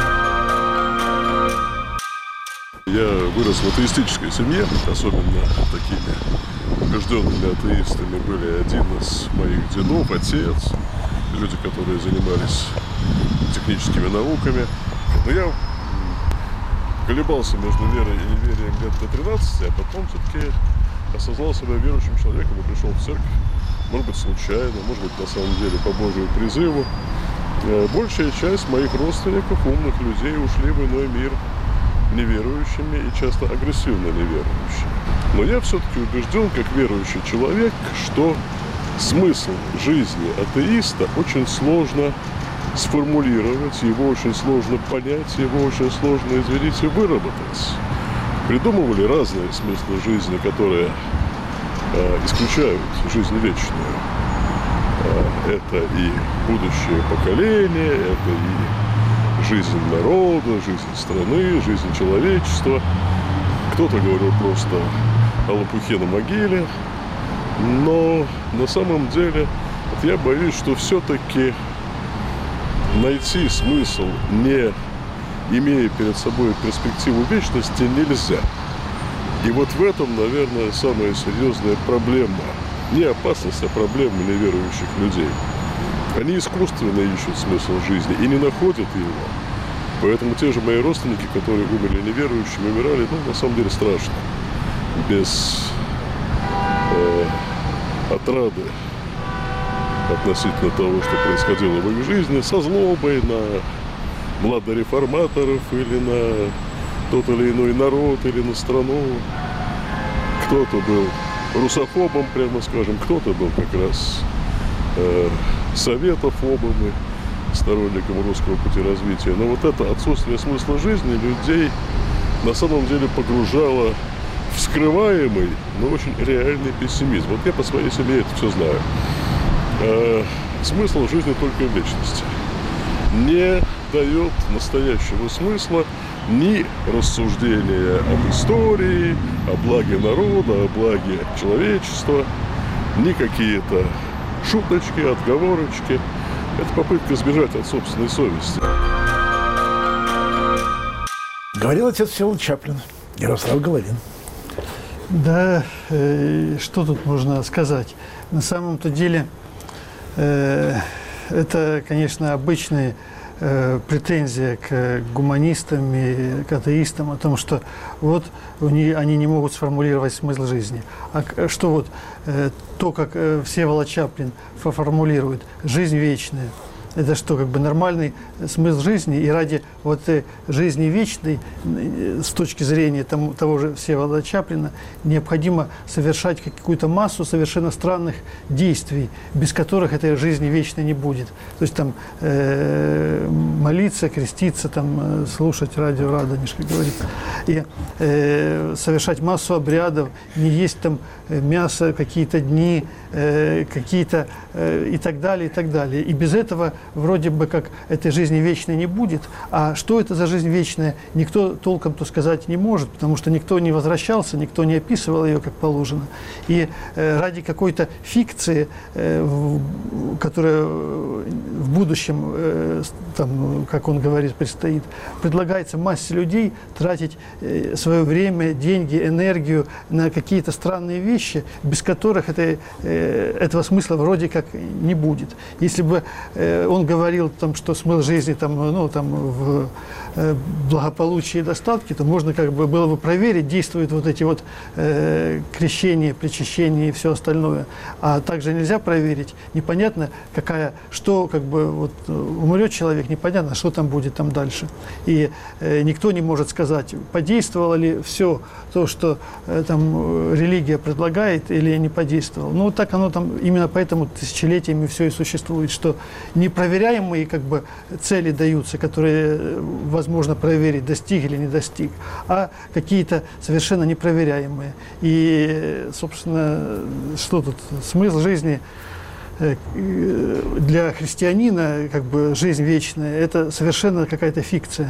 Я вырос в атеистической семье, особенно такими убежденными атеистами были один из моих дедов, отец, люди, которые занимались техническими науками. Но я колебался между верой и неверием лет до 13, а потом все-таки осознал себя верующим человеком и пришел в церковь. Может быть, случайно, может быть, на самом деле по Божьему призыву. Большая часть моих родственников, умных людей, ушли в иной мир неверующими и часто агрессивно неверующими. Но я все-таки убежден, как верующий человек, что смысл жизни атеиста очень сложно сформулировать, его очень сложно понять, его очень сложно, извините, выработать. Придумывали разные смыслы жизни, которые исключают жизнь вечную. Это и будущее поколение, это и жизнь народа, жизнь страны, жизнь человечества. Кто-то говорил просто о лопухе на могиле. Но на самом деле вот я боюсь, что все-таки найти смысл, не имея перед собой перспективу вечности, нельзя. И вот в этом, наверное, самая серьезная проблема. Не опасность, а проблема неверующих людей. Они искусственно ищут смысл жизни и не находят его. Поэтому те же мои родственники, которые умерли неверующими, умирали, на самом деле страшно. Без отрады относительно того, что происходило в их жизни, со злобой на младореформаторов или на тот или иной народ, или на страну. Кто-то был русофобом, прямо скажем, кто-то был как раз советофобом и сторонником русского пути развития. Но вот это отсутствие смысла жизни людей на самом деле погружало в скрываемый, но очень реальный пессимизм. Вот я по своей семье это все знаю. Смысл жизни только в вечности. Не дает настоящего смысла ни рассуждения об истории, о благе народа, о благе человечества, ни какие-то шуточки, отговорочки. Это попытка сбежать от собственной совести. Говорил отец Всеволод Чаплин, Ярослав Головин. Да, что тут можно сказать? На самом-то деле, это, конечно, обычная претензия к гуманистам и к атеистам о том, что вот они не могут сформулировать смысл жизни. А что вот то, как Всеволод Чаплин формулирует «жизнь вечная», это что, как бы нормальный смысл жизни, и ради вот жизни вечной, с точки зрения того же Всеволода Чаплина, необходимо совершать какую-то массу совершенно странных действий, без которых этой жизни вечной не будет. То есть там молиться, креститься, там, слушать радио Радонеж, как говорится, и совершать массу обрядов, не есть там мясо какие-то дни, какие-то и так далее, и так далее. И без этого вроде бы как этой жизни вечной не будет. А что это за жизнь вечная, никто толком-то сказать не может, потому что никто не возвращался, никто не описывал ее как положено. И ради какой-то фикции, которая в будущем, там, как он говорит, предстоит, предлагается массе людей тратить свое время, деньги, энергию на какие-то странные вещи, без которых этого смысла вроде как не будет. Если бы он говорил, там, что смысл жизни там, ну, там, в благополучии и достатке, то можно как бы было бы проверить, действуют вот эти вот крещения, причащения и все остальное. А также нельзя проверить, непонятно, что как бы вот умрет человек, непонятно, что там будет там дальше. И никто не может сказать, подействовало ли все то, что там религия предлагает, или не подействовало. Ну, так оно там, именно поэтому тысячелетиями все и существует, что непроверяемые как бы цели даются, которые возможно проверить, достиг или не достиг, а какие-то совершенно непроверяемые. И, собственно, что тут? Смысл жизни для христианина, как бы жизнь вечная, это совершенно какая-то фикция,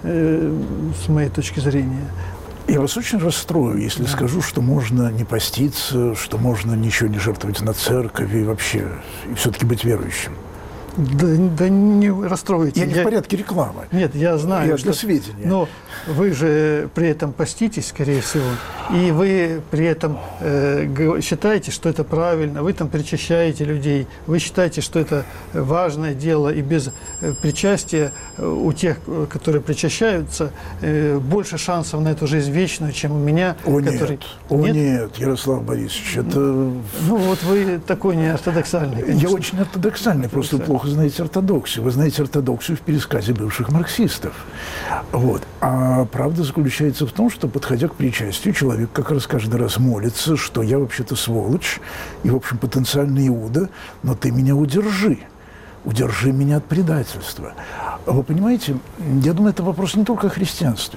с моей точки зрения. Я вас очень расстрою, если скажу, что можно не поститься, что можно ничего не жертвовать на церковь и вообще, и все-таки быть верующим. Да не расстроите. Я не в порядке рекламы. Нет, я знаю. Я для сведения. Но вы же при этом поститесь, скорее всего, и вы при этом считаете, что это правильно, вы там причащаете людей, вы считаете, что это важное дело, и без причастия у тех, которые причащаются, больше шансов на эту жизнь вечную, чем у меня. Нет, Ярослав Борисович, это... Ну вот вы такой неортодоксальный, конечно. Я очень ортодоксальный, просто плохо знаете ортодоксию. Вы знаете ортодоксию в пересказе бывших марксистов. Вот. А правда заключается в том, что, подходя к причастию, человек как раз каждый раз молится, что я вообще-то сволочь и, в общем, потенциальный Иуда, но ты меня удержи. Удержи меня от предательства. Вы понимаете, я думаю, это вопрос не только о христианстве.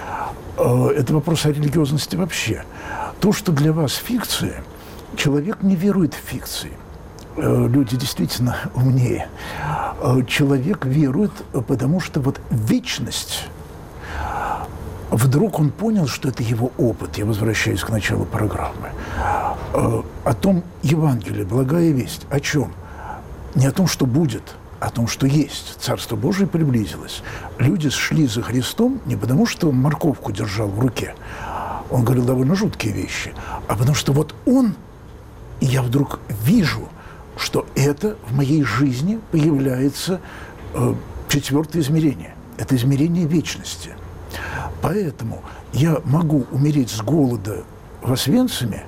Это вопрос о религиозности вообще. То, что для вас фикция, человек не верует в фикции. Люди действительно умнее. Человек верует, потому что вот вечность, вдруг он понял, что это его опыт. Я возвращаюсь к началу программы. О том Евангелие, благая весть. О чем? Не о том, что будет, а о том, что есть. Царство Божие приблизилось. Люди шли за Христом не потому, что он морковку держал в руке. Он говорил довольно жуткие вещи. А потому что вот он, и я вдруг вижу, что это в моей жизни появляется четвертое измерение. Это измерение вечности. Поэтому я могу умереть с голода в Освенциме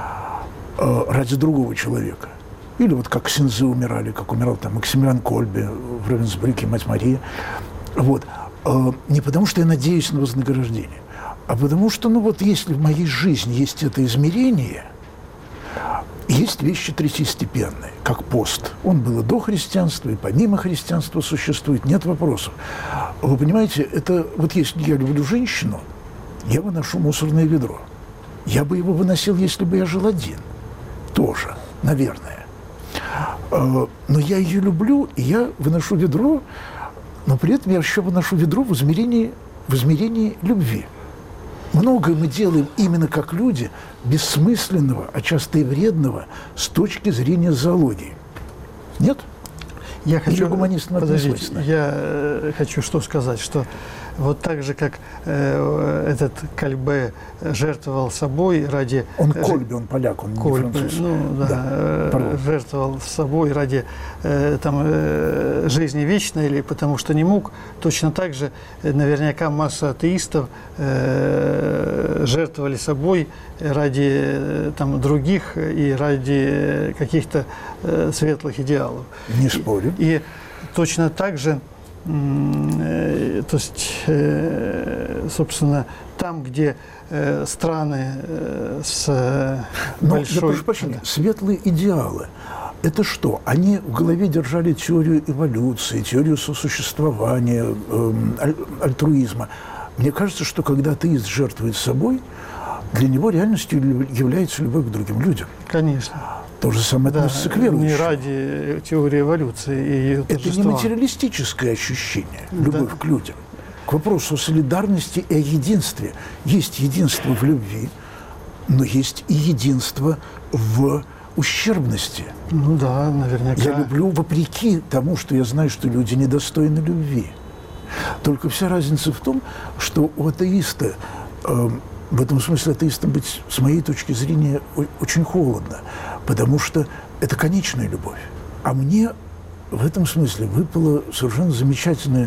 ради другого человека. Или вот как ксензы умирали, как умирал там Максимилиан Кольбе в Равенсбрюке, мать Мария. Вот. Не потому, что я надеюсь на вознаграждение, а потому что, ну вот, если в моей жизни есть это измерение, есть вещи третьестепенные, как пост. Он был и до христианства, и помимо христианства существует, нет вопросов. Вы понимаете, это вот если я люблю женщину, я выношу мусорное ведро. Я бы его выносил, если бы я жил один. Тоже, наверное. Но я ее люблю, и я выношу ведро Но при этом я еще выношу ведро в измерении любви. Многое мы делаем именно как люди, бессмысленного, а часто и вредного с точки зрения зоологии. Нет? Я хочу, подождите, я хочу что сказать, что вот так же, как этот Кольбе жертвовал собой ради... Он Кольбе, он поляк, он Кольбе, не француз. Жертвовал собой ради жизни вечной, или потому что не мог. Точно так же наверняка масса атеистов жертвовали собой ради других и ради каких-то светлых идеалов. Не спорю. И точно так же, то есть, собственно, там, где страны с большой... Я прошу прощения, светлые идеалы – это что? Они в голове держали теорию эволюции, теорию сосуществования, альтруизма. Мне кажется, что когда атеист жертвует собой, для него реальностью является любовь к другим людям. Конечно. То же самое относится к верующим. Не ради теории эволюции и ее торжества. Это не материалистическое ощущение, любовь к людям. К вопросу о солидарности и о единстве. Есть единство в любви, но есть и единство в ущербности. Ну да, наверняка. Я люблю вопреки тому, что я знаю, что люди недостойны любви. Только вся разница в том, что у атеиста, в этом смысле атеистом быть, с моей точки зрения, очень холодно, потому что это конечная любовь. А мне в этом смысле выпало совершенно замечательный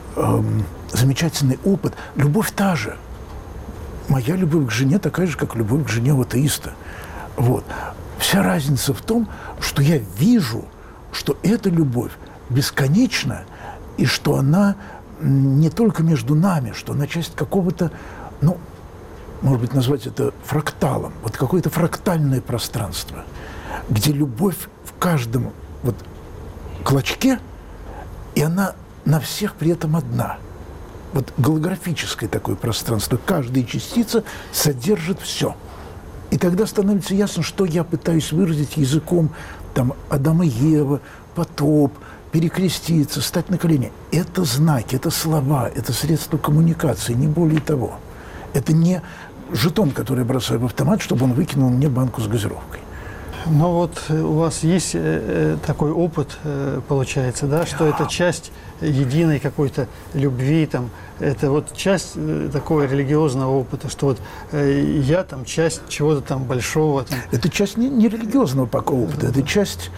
опыт. Любовь та же. Моя любовь к жене такая же, как любовь к жене у атеиста. Вот. Вся разница в том, что я вижу, что эта любовь бесконечна, и что она не только между нами, что она часть какого-то, может быть, назвать это фракталом, вот какое-то фрактальное пространство, где любовь в каждом клочке, и она на всех при этом одна. Вот голографическое такое пространство. Каждая частица содержит все. И тогда становится ясно, что я пытаюсь выразить языком Адама и Ева, потоп, перекреститься, стать на колени. Это знаки, это слова, это средства коммуникации, не более того. Это не жетон, который я бросаю в автомат, чтобы он выкинул мне банку с газировкой. Но вот у вас есть такой опыт, получается, да, что это часть единой какой-то любви, это вот часть такого религиозного опыта, что вот я часть чего-то большого. Это часть не религиозного пока опыта, это часть,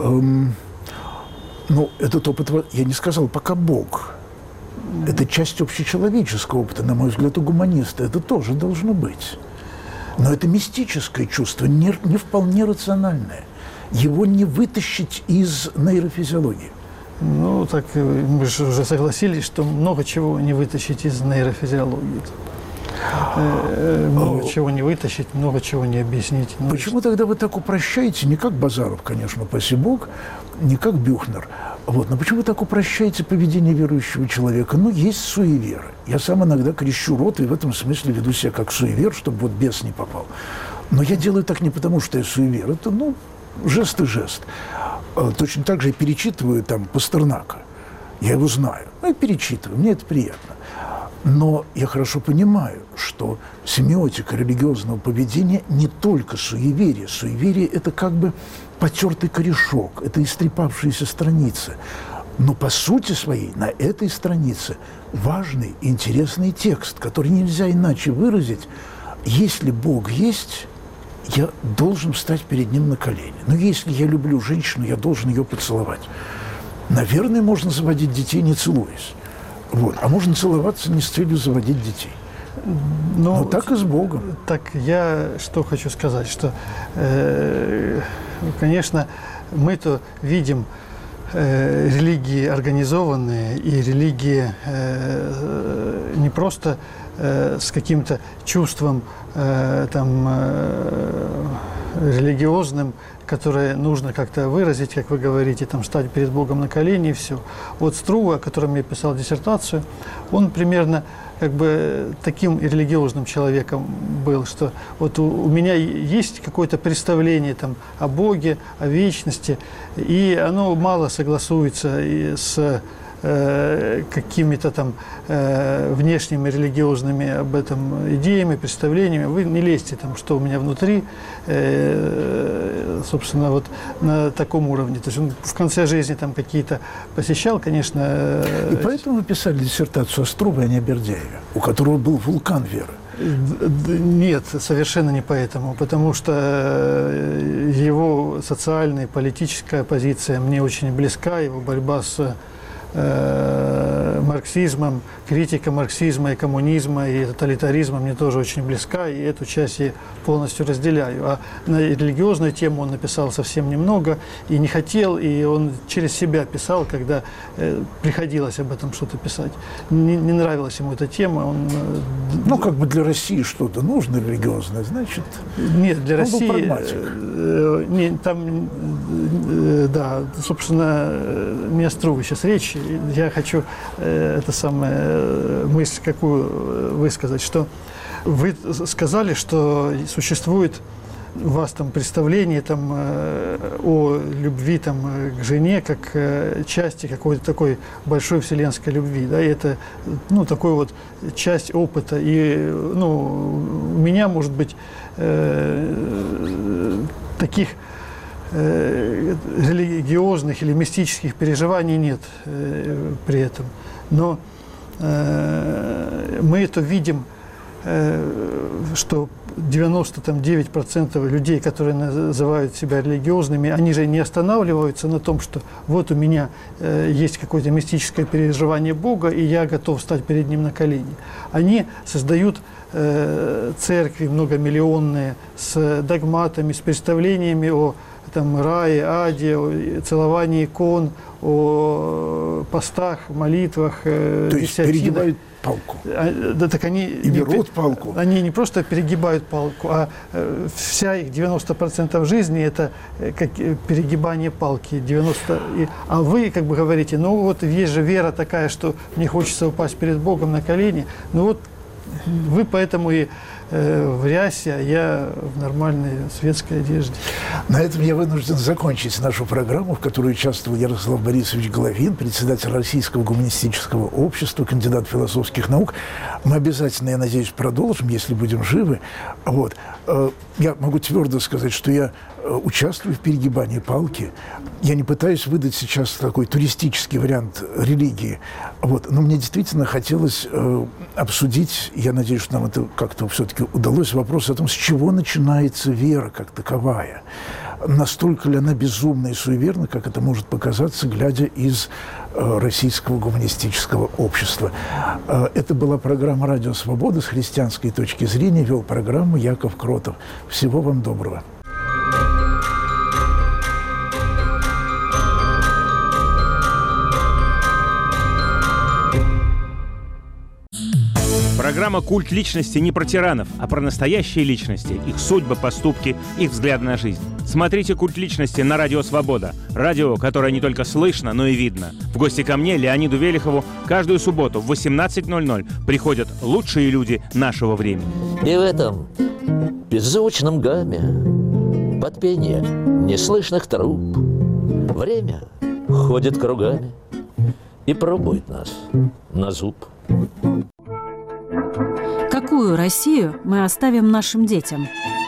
этот опыт, я не сказал, пока Бог. Это часть общечеловеческого опыта, на мой взгляд, у гуманиста. Это тоже должно быть. Но это мистическое чувство, не вполне рациональное. Его не вытащить из нейрофизиологии. Так мы же уже согласились, что много чего не вытащить из нейрофизиологии. Много чего не вытащить, много чего не объяснить. Почему тогда вы так упрощаете, не как Базаров, конечно, упаси Бог, не как Бюхнер, но почему вы так упрощаете поведение верующего человека? Есть суеверы. Я сам иногда крещу рот и в этом смысле веду себя как суевер, чтобы бес не попал. Но я делаю так не потому, что я суевер. Это, жест и жест. Точно так же я перечитываю Пастернака. Я его знаю. И перечитываю. Мне это приятно. Но я хорошо понимаю, что семиотика религиозного поведения не только суеверие. Суеверие – это как бы потертый корешок, это истрепавшиеся страницы. Но по сути своей на этой странице важный, интересный текст, который нельзя иначе выразить. Если Бог есть, я должен встать перед Ним на колени. Но если я люблю женщину, я должен ее поцеловать. Наверное, можно заводить детей, не целуясь. А можно целоваться не с целью заводить детей. Но так и с Богом. Так я что хочу сказать, что, конечно, мы-то видим религии организованные и религии не просто с каким-то чувством религиозным, которое нужно как-то выразить, как вы говорите, стать перед Богом на колени и все. Вот Струве, о котором я писал диссертацию, он примерно таким религиозным человеком был, что вот у меня есть какое-то представление о Боге, о вечности, и оно мало согласуется и с какими-то там внешними религиозными об этом идеями, представлениями. Вы не лезьте там, что у меня внутри, собственно, вот на таком уровне. То есть он в конце жизни там какие-то посещал, конечно. И поэтому вы писали диссертацию о Струве, а не о Бердяеве, у которого был вулкан веры. Нет, совершенно не поэтому, потому что его социальная и политическая позиция мне очень близка, его борьба с марксизмом, критика марксизма и коммунизма и тоталитаризма мне тоже очень близка, и эту часть я полностью разделяю. А на религиозную тему он написал совсем немного и не хотел, и он через себя писал, когда приходилось об этом что-то писать. Не нравилась ему эта тема. Он, ну, как бы для России что-то нужно религиозное, значит... Нет, для России... Он был прагматик. Не, там, да, собственно, не о Струве сейчас речь. Я хочу это самое мысль какую высказать, что вы сказали, что существует у вас там представление там, о любви там, к жене как части какой-то такой большой вселенской любви. Да? И это ну, такой вот часть опыта. И ну, у меня, может быть, таких религиозных или мистических переживаний нет при этом. Но мы это видим, что 99% людей, которые называют себя религиозными, они же не останавливаются на том, что вот у меня есть какое-то мистическое переживание Бога, и я готов стать перед Ним на колени. Они создают церкви многомиллионные с догматами, с представлениями о там, рае, аде, о целовании икон, о постах, молитвах. То есть перегибают палку. Да, так они и берут палку. Они не просто перегибают палку, а вся их 90% жизни это как перегибание палки. 90, а вы как бы говорите, ну вот есть же вера такая, что мне хочется упасть перед Богом на колени. Ну вот вы поэтому и в рясе, а я в нормальной светской одежде. На этом я вынужден закончить нашу программу, в которой участвовал Ярослав Борисович Головин, председатель Российского гуманистического общества, кандидат философских наук. Мы обязательно, я надеюсь, продолжим, если будем живы. Вот. Я могу твердо сказать, что я участвую в перегибании палки. Я не пытаюсь выдать сейчас такой туристический вариант религии. Вот. Но мне действительно хотелось обсудить, я надеюсь, что нам это как-то все-таки удалось, вопрос о том, с чего начинается вера как таковая. Настолько ли она безумна и суеверна, как это может показаться, глядя из Российского гуманистического общества. Это была программа «Радио Свобода» с христианской точки зрения. Вел программу Яков Кротов. Всего вам доброго. Программа «Культ личности» не про тиранов, а про настоящие личности, их судьбы, поступки, их взгляд на жизнь. Смотрите «Культ личности» на Радио Свобода. Радио, которое не только слышно, но и видно. В гости ко мне, Леониду Велихову, каждую субботу в 18:00 приходят лучшие люди нашего времени. И в этом беззвучном гамме, под пение неслышных труб, время ходит кругами и пробует нас на зуб. Какую Россию мы оставим нашим детям?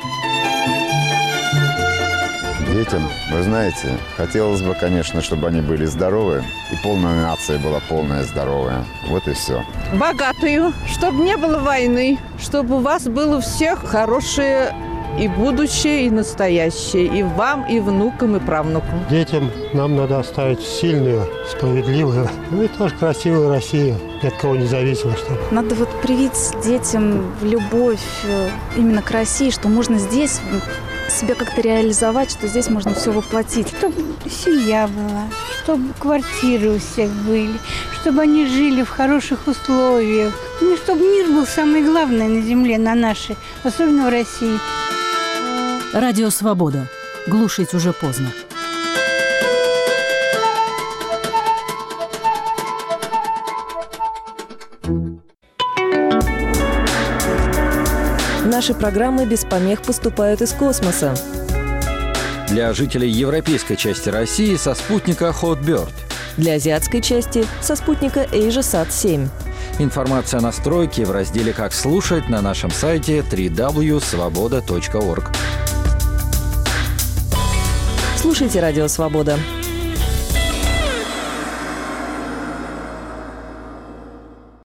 Детям, вы знаете, хотелось бы, конечно, чтобы они были здоровы, и полная нация была полная здоровая. Вот и все. Богатую, чтобы не было войны, чтобы у вас было у всех хорошее и будущее, и настоящее, и вам, и внукам, и правнукам. Детям нам надо оставить сильную, справедливую, ну и тоже красивую Россию, ни от кого не зависимо. Чтобы. Надо вот привить детям любовь именно к России, что можно здесь себя как-то реализовать, что здесь можно все воплотить. Чтобы семья была, чтобы квартиры у всех были, чтобы они жили в хороших условиях. Ну, чтобы мир был самое главное на земле, на нашей, особенно в России. Радио Свобода. Глушить уже поздно. Наши программы без помех поступают из космоса. Для жителей европейской части России со спутника Hotbird. Для азиатской части со спутника AsiaSat-7. Информация о настройке в разделе «Как слушать» на нашем сайте www.svoboda.org. Слушайте «Радио Свобода».